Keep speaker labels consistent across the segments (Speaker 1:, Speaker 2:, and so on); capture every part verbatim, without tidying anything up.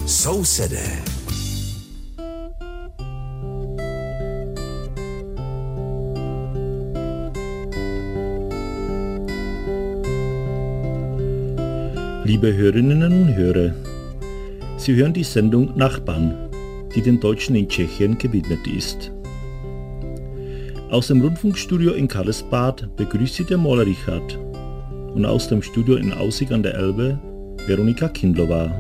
Speaker 1: Sousedé.
Speaker 2: Liebe Hörerinnen und Hörer, Sie hören die Sendung Nachbarn, die den Deutschen in Tschechien gewidmet ist. Aus dem Rundfunkstudio in Karlsbad begrüßt Sie der Maler Richard und aus dem Studio in Aussig an der Elbe Veronika Kindlova.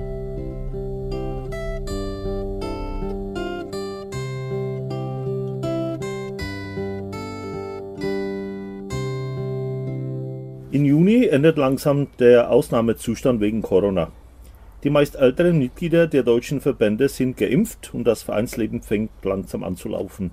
Speaker 2: Im Juni endet langsam der Ausnahmezustand wegen Corona. Die meist älteren Mitglieder der deutschen Verbände sind geimpft und das Vereinsleben fängt langsam an zu laufen.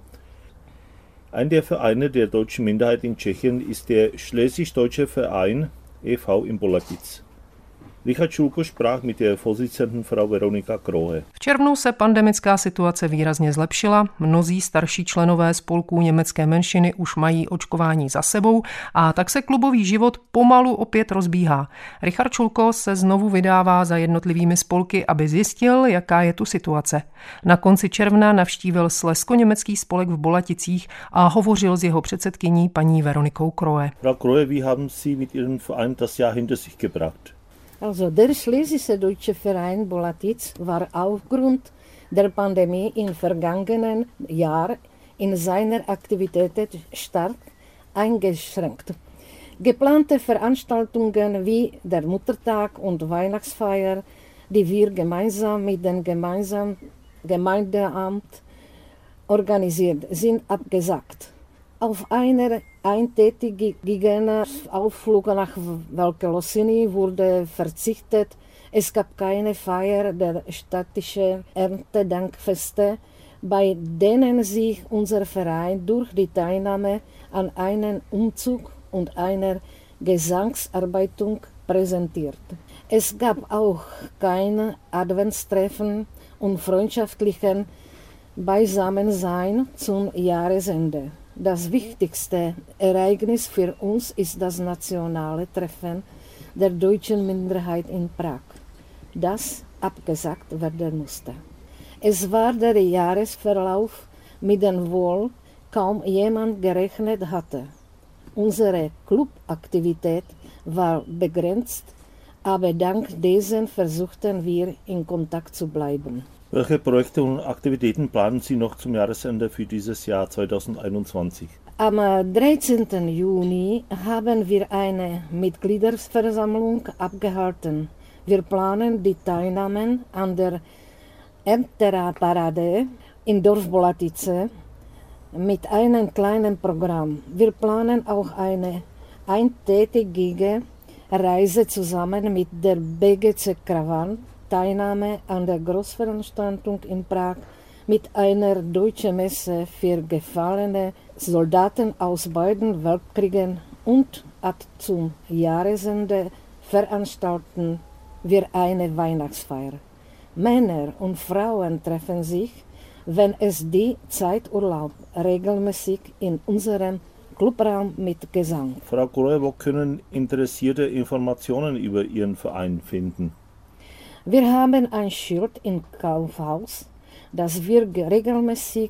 Speaker 2: Ein der Vereine der deutschen Minderheit in Tschechien ist der Schlesisch-Deutsche Verein E V in Bolatic. Richard Schulko sprach mit der Vorsitzenden Frau Veronika Krohe.
Speaker 3: V červnu se pandemická situace výrazně zlepšila, mnozí starší členové spolků německé menšiny už mají očkování za sebou a tak se klubový život pomalu opět rozbíhá. Richard Schulko se znovu vydává za jednotlivými spolky, aby zjistil, jaká je tu situace. Na konci června navštívil slezsko-německý spolek v Bolaticích a hovořil s jeho předsedkyní paní Veronikou Krohe.
Speaker 2: Frau Krohe, wie haben Sie mit Ihrem Verein das Jahr hinter sich gebracht?
Speaker 4: Also der Schlesische Deutsche Verein Bolatic war aufgrund der Pandemie im vergangenen Jahr in seiner Aktivität stark eingeschränkt. Geplante Veranstaltungen wie der Muttertag und Weihnachtsfeier, die wir gemeinsam mit dem gemeinsamen Gemeindeamt organisiert, sind abgesagt. Auf einer eintägigen Ausflug nach Velké Losiny wurde verzichtet. Es gab keine Feier der städtischen Erntedankfeste, bei denen sich unser Verein durch die Teilnahme an einem Umzug und einer Gesangsarbeitung präsentiert. Es gab auch kein Adventstreffen und freundschaftlichen Beisammensein zum Jahresende. Das wichtigste Ereignis für uns ist das nationale Treffen der deutschen Minderheit in Prag, das abgesagt werden musste. Es war der Jahresverlauf, mit dem wohl kaum jemand gerechnet hatte. Unsere Clubaktivität war begrenzt, aber dank dessen versuchten wir in Kontakt zu bleiben.
Speaker 2: Welche Projekte und Aktivitäten planen Sie noch zum Jahresende für dieses Jahr zweitausendeinundzwanzig?
Speaker 4: Am dreizehnten Juni haben wir eine Mitgliederversammlung abgehalten. Wir planen die Teilnahme an der Ernteparade in Dorf Bolatice mit einem kleinen Programm. Wir planen auch eine eintägige Reise zusammen mit der B G C Kravan, Teilnahme an der Großveranstaltung in Prag mit einer deutschen Messe für gefallene Soldaten aus beiden Weltkriegen und zum Jahresende veranstalten wir eine Weihnachtsfeier. Männer und Frauen treffen sich, wenn es die Zeit erlaubt, regelmäßig in unserem Clubraum mit Gesang.
Speaker 2: Frau Krohe, wo können Interessierte Informationen über Ihren Verein finden?
Speaker 4: Wir haben ein Schild im Kaufhaus, das wir regelmäßig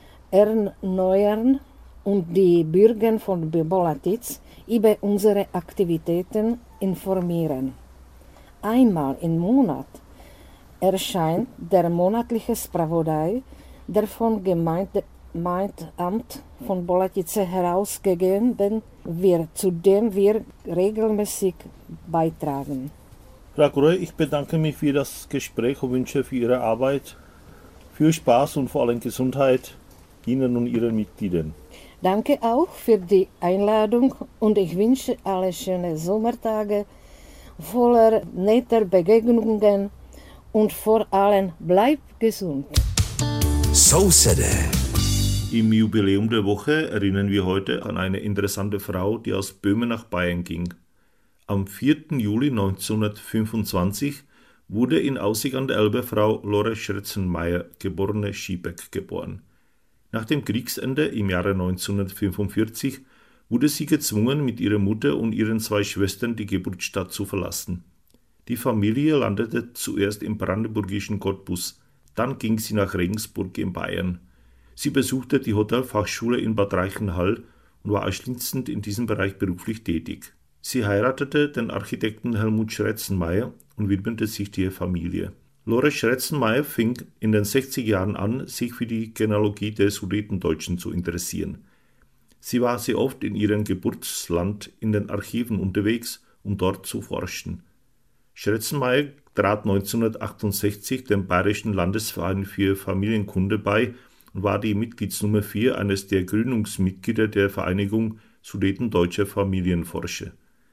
Speaker 4: erneuern und die Bürger von Bolatic über unsere Aktivitäten informieren. Einmal im Monat erscheint der monatliche Spravodaj, der vom Gemeindeamt von Bolatice herausgegeben wird, zu dem wir regelmäßig beitragen.
Speaker 2: Frau Krohe, ich bedanke mich für das Gespräch und wünsche für Ihre Arbeit viel Spaß und vor allem Gesundheit Ihnen und Ihren Mitgliedern.
Speaker 4: Danke auch für die Einladung und ich wünsche alle schöne Sommertage voller netter Begegnungen und vor allem bleibt gesund.
Speaker 1: Sousedé.
Speaker 2: Im Jubiläum der Woche erinnern wir heute an eine interessante Frau, die aus Böhmen nach Bayern ging. Am vierten Juli neunzehnhundertfünfundzwanzig wurde in Aussig an der Elbe Frau Lore Scherzenmeier, geborene Schiebeck, geboren. Nach dem Kriegsende im Jahre neunzehnhundertfünfundvierzig wurde sie gezwungen, mit ihrer Mutter und ihren zwei Schwestern die Geburtsstadt zu verlassen. Die Familie landete zuerst im brandenburgischen Cottbus, dann ging sie nach Regensburg in Bayern. Sie besuchte die Hotelfachschule in Bad Reichenhall und war anschließend in diesem Bereich beruflich tätig. Sie heiratete den Architekten Helmut Schretzenmeier und widmete sich der Familie. Lore Schretzenmeier fing in den sechziger Jahren an, sich für die Genealogie der Sudetendeutschen zu interessieren. Sie war sehr oft in ihrem Geburtsland in den Archiven unterwegs, um dort zu forschen. Schretzenmeier trat neunzehnhundertachtundsechzig dem Bayerischen Landesverein für Familienkunde bei und war die Mitgliedsnummer vier eines der Gründungsmitglieder der Vereinigung Sudetendeutscher Familienforscher.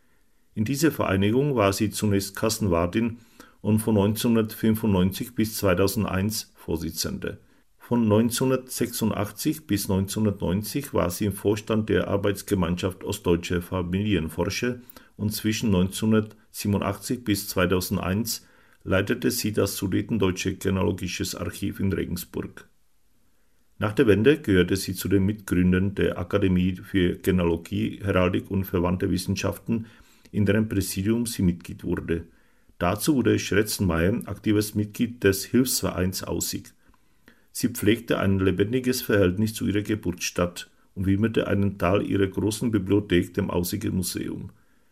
Speaker 2: In dieser Vereinigung war sie zunächst Kassenwartin und von neunzehnhundertfünfundneunzig bis zweitausendeins Vorsitzende. Von neunzehnhundertsechsundachtzig bis neunzehnhundertneunzig war sie im Vorstand der Arbeitsgemeinschaft Ostdeutscher Familienforscher und zwischen neunzehnhundertsiebenundachtzig bis zweitausendeins leitete sie das Sudetendeutsche Genealogisches Archiv in Regensburg. Nach der Wende gehörte sie zu den Mitgründern der Akademie für Genealogie, Heraldik und verwandte Wissenschaften, in deren Präsidium sie Mitglied wurde. Dazu wurde Schretzenmeier aktives Mitglied des Hilfsvereins Aussig. Sie pflegte ein lebendiges Verhältnis zu ihrer Geburtsstadt und widmete einen Teil ihrer großen Bibliothek dem Aussiger Museum.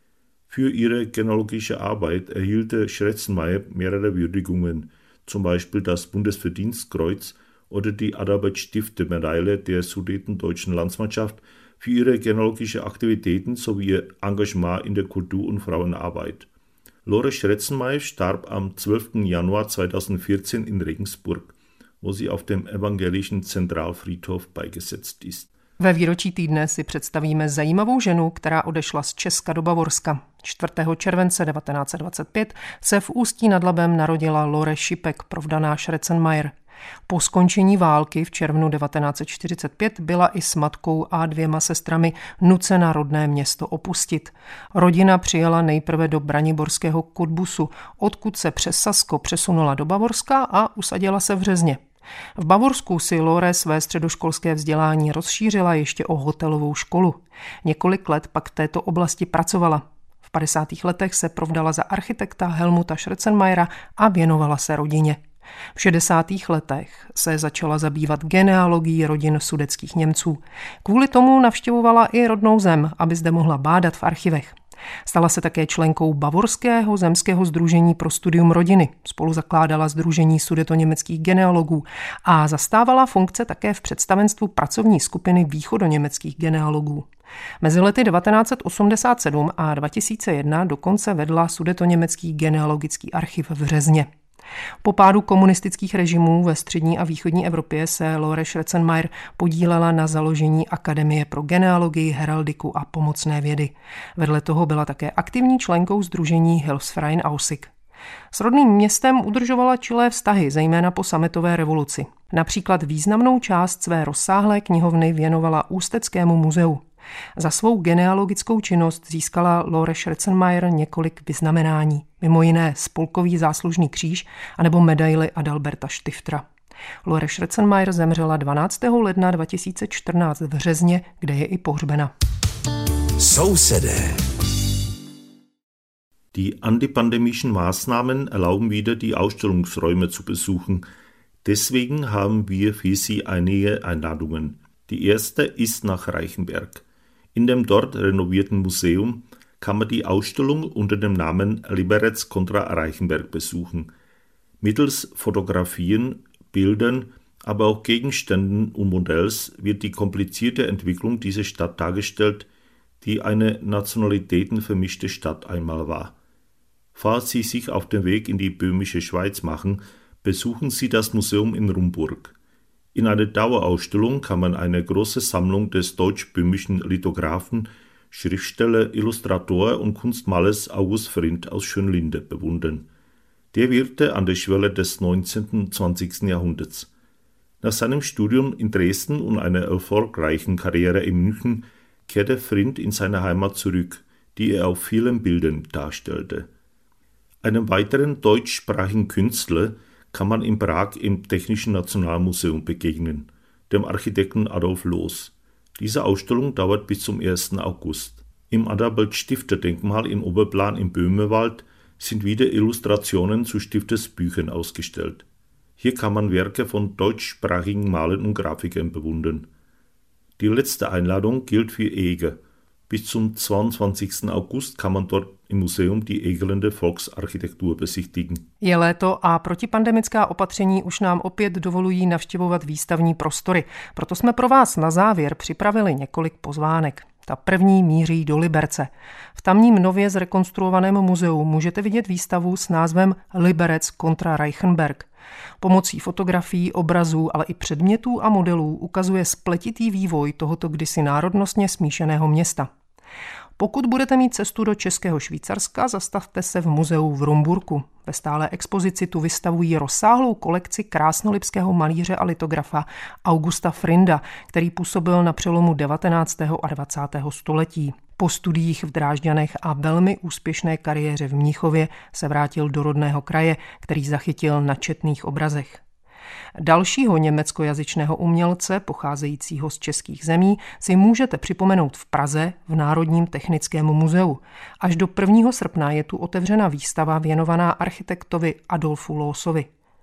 Speaker 2: Für ihre genealogische Arbeit erhielt Schretzenmeier mehrere Würdigungen, zum Beispiel das Bundesverdienstkreuz oder die Adalbert-Stifter-Medaille der Sudetendeutschen Landsmannschaft für ihre genealogische Aktivitäten sowie ihr Engagement in der Kultur- und Frauenarbeit. Lore Schretzenmeier starb am zwölften Januar zweitausendvierzehn in Regensburg, wo sie auf dem evangelischen Zentralfriedhof beigesetzt ist.
Speaker 3: Ve výročí týdne si představíme zajímavou ženu, která odešla z Česka do Bavorska. čtvrtého července devatenáct set dvacet pět se v Ústí nad Labem narodila Lore Šipek, provdaná Schretzenmeier. Po skončení války v červnu devatenáct set čtyřicet pět byla i s matkou a dvěma sestrami nucena rodné město opustit. Rodina přijela nejprve do braniborského Cottbusu, odkud se přes Sasko přesunula do Bavorska a usadila se v Řezně. V Bavorsku si Lore své středoškolské vzdělání rozšířila ještě o hotelovou školu. Několik let pak v této oblasti pracovala. V padesátých letech se provdala za architekta Helmuta Schretzenmeiera a věnovala se rodině. V šedesátých letech se začala zabývat genealogií rodin sudetských Němců. Kvůli tomu navštěvovala i rodnou zem, aby zde mohla bádat v archivech. Stala se také členkou Bavorského zemského sdružení pro studium rodiny. Spolu zakládala sdružení sudetoněmeckých genealogů a zastávala funkce také v představenstvu pracovní skupiny východoněmeckých genealogů. Mezi lety devatenáct set osmdesát sedm a dva tisíce jedna dokonce vedla sudetoněmecký genealogický archiv v Řezně. Po pádu komunistických režimů ve střední a východní Evropě se Lore Schretzenmeier podílela na založení Akademie pro genealogii, heraldiku a pomocné vědy. Vedle toho byla také aktivní členkou sdružení Hilfsverein Aussig. S rodným městem udržovala čilé vztahy, zejména po sametové revoluci. Například významnou část své rozsáhlé knihovny věnovala Ústeckému muzeu. Za svou genealogickou činnost získala Lore Schretzenmeier několik vyznamenání, mimo jiné spolkový záslužný kříž anebo medaili Adalberta Stiftera. Lore Schretzenmeier zemřela dvanáctého ledna dva tisíce čtrnáct v Řezně, kde je i pohřbena.
Speaker 1: Sousede.
Speaker 2: Die antipandemischen Maßnahmen erlauben wieder, die Ausstellungsräume zu besuchen. Deswegen haben wir für Sie einige Einladungen. Die erste ist nach Reichenberg. In dem dort renovierten Museum kann man die Ausstellung unter dem Namen Liberec contra Reichenberg besuchen. Mittels Fotografien, Bildern, aber auch Gegenständen und Modells wird die komplizierte Entwicklung dieser Stadt dargestellt, die eine nationalitätenvermischte Stadt einmal war. Falls Sie sich auf den Weg in die böhmische Schweiz machen, besuchen Sie das Museum in Rumburg. In einer Dauerausstellung kann man eine große Sammlung des deutsch-böhmischen Lithographen, Schriftsteller, Illustrator und Kunstmalers August Frindt aus Schönlinde bewundern. Der wirkte an der Schwelle des neunzehnten und zwanzigsten Jahrhunderts. Nach seinem Studium in Dresden und einer erfolgreichen Karriere in München kehrte Frindt in seine Heimat zurück, die er auf vielen Bildern darstellte. Einem weiteren deutschsprachigen Künstler kann man in Prag im Technischen Nationalmuseum begegnen, dem Architekten Adolf Loos. Diese Ausstellung dauert bis zum ersten August. Im Adalbert-Stifter-Denkmal in Oberplan im Böhmerwald sind wieder Illustrationen zu Stiftesbüchern ausgestellt. Hier kann man Werke von deutschsprachigen Malern und Grafikern bewundern. Die letzte Einladung gilt für Eger. Bis zum zweiundzwanzigsten August kann man dort im Museum die Egerländer Volksarchitektur besichtigen.
Speaker 3: Je léto a protipandemická opatření už nám opět dovolují navštěvovat výstavní prostory. Proto jsme pro vás na závěr připravili několik pozvánek. Ta první míří do Liberce. V tamním nově zrekonstruovaném muzeu můžete vidět výstavu s názvem Liberec kontra Reichenberg. Pomocí fotografií, obrazů, ale i předmětů a modelů ukazuje spletitý vývoj tohoto kdysi národnostně smíšeného města. Pokud budete mít cestu do Českého Švýcarska, zastavte se v muzeu v Rumburku. Ve stálé expozici tu vystavují rozsáhlou kolekci krásnolipského malíře a litografa Augusta Frinda, který působil na přelomu devatenáctého a dvacátého století. Po studiích v Drážďanech a velmi úspěšné kariéře v Mnichově se vrátil do rodného kraje, který zachytil na četných obrazech. Dalšího německojazyčného umělce, pocházejícího z českých zemí, si můžete připomenout v Praze v Národním technickém muzeu. Až do prvního srpna je tu otevřena výstava věnovaná architektovi Adolfu Loosovi.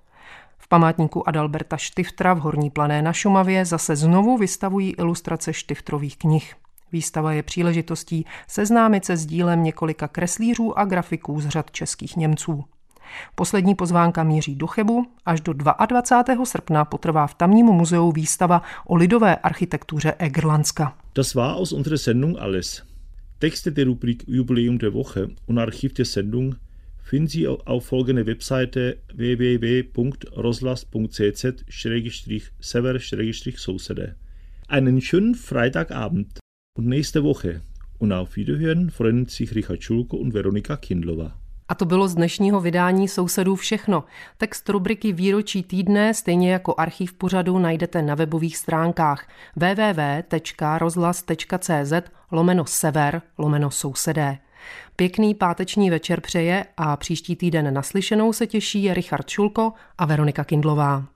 Speaker 3: V památníku Adalberta Štiftra v Horní Plané na Šumavě zase znovu vystavují ilustrace Štiftrových knih. Výstava je příležitostí seznámit se s dílem několika kreslířů a grafiků z řad českých Němců. Poslední pozvánka míří do Chebu. Až do dvacátého druhého srpna potrvá v tamním muzeu výstava o lidové architektuře Egerlandska.
Speaker 2: Das war aus unserer Sendung alles. Texte der Rubrik Jubiläum der Woche und Archiv der Sendung finden Sie auf folgender Webseite w w w punkt roslas punkt c z schrägstrich sever schrägstrich sousede. Einen schönen Freitagabend und nächste Woche. Und auf Wiederhören freuen sich Richard Schulko und Veronika Kindlová.
Speaker 3: A to bylo z dnešního vydání Sousedů všechno. Text rubriky Výročí týdne, stejně jako archiv pořadu, najdete na webových stránkách w w w tečka rozhlas tečka c z lomeno sever lomeno sousedé. Pěkný páteční večer přeje a příští týden naslyšenou se těší Richard Šulko a Veronika Kindlová.